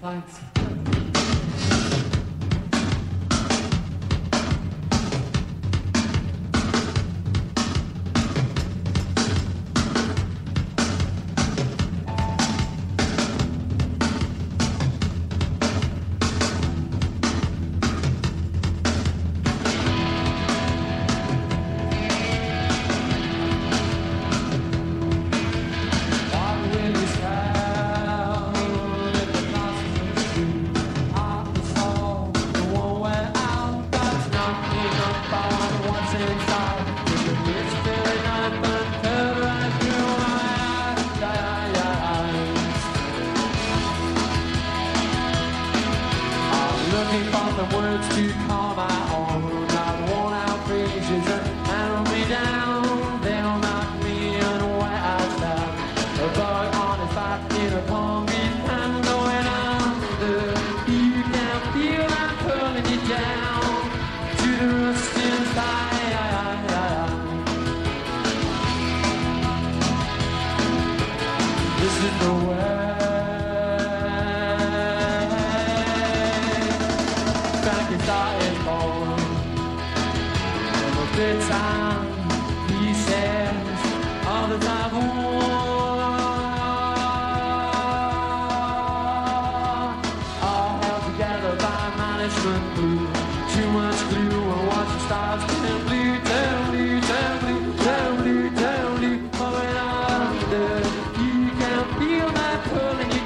Thanks. Words to call my own. I've worn out phrases that handle me down. They'll knock me unwise out. A bug on his back in a palm beat and going under. You can feel I'm pulling you down to the rust inside. This is the way. Started born from a good time, he says, all the time. All held together by management blue. Too much glue and watch the stars turn blue, turn blue, turn blue, turn blue, turn blue. Going under, you can feel that pulling you